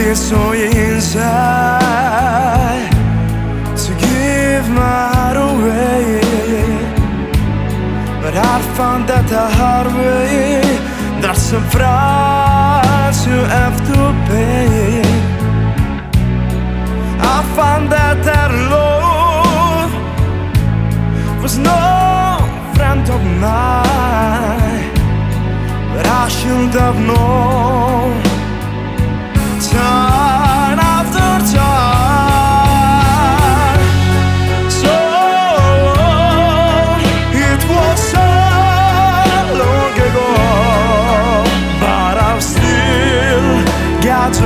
feel so inside to give my heart away, but I found that the hard way. There's a price you have to pay. I found that love was no friend of mine, but I should have known. Time after time, so it was so long ago, but I've still got the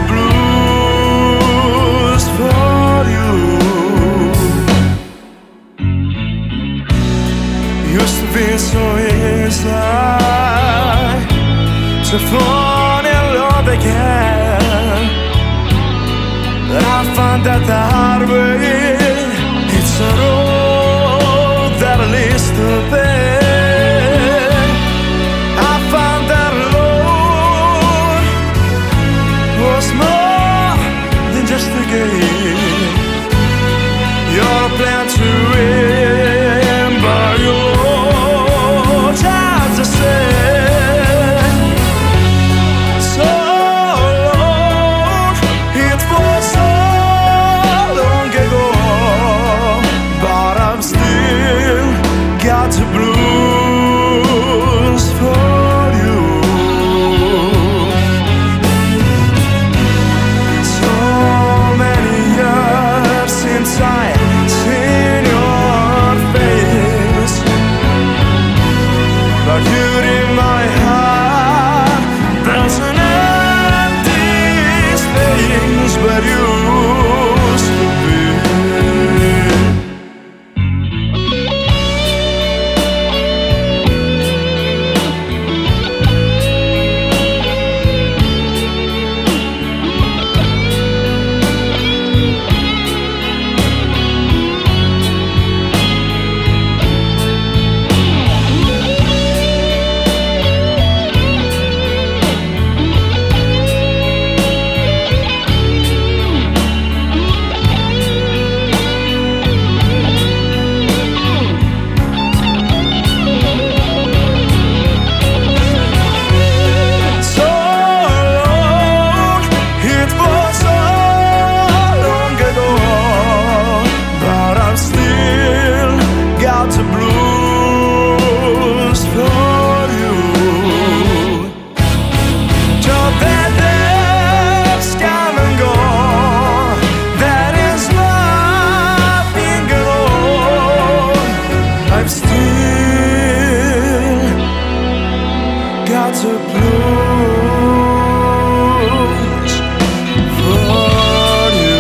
blues for you. Used to be so inside to fall in love again, but I found that the hard way. It's a road that leads to pain. I found that love was more than just a game. You're a plan to win, but your chance to say. Got the blues for you. So many years since I've seen your face, but you're in my heart. There's an empty space where you used to be. The blues for you. Your bad days come and go. There is nothing at all. I've still got the blues for you.